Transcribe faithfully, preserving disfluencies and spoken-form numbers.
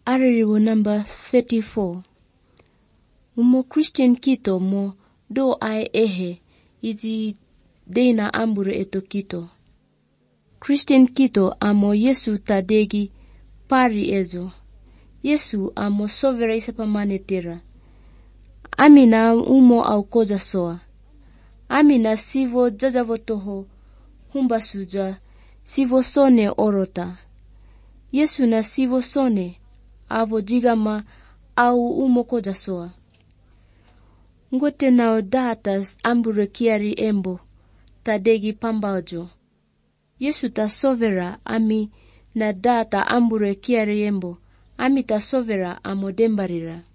Aririwo number thirty-four. Umo Christian kito mo do ai ehe izi deina ambure eto kito. Christian kito amo Yesu tadegi pari ezo. Yesu amo sovera isa pamanetira. Amina umo au koja soa. Amina sivo jajavo toho humba suja sivo sone orota. Yesu na sivo sone avo jigama au umo koja soa. Ngote nao datas ambure kiari embo tadegi pambajo. Yesu ta sovera ami na data ambure kiari embo ami ta sovera amo dembarira.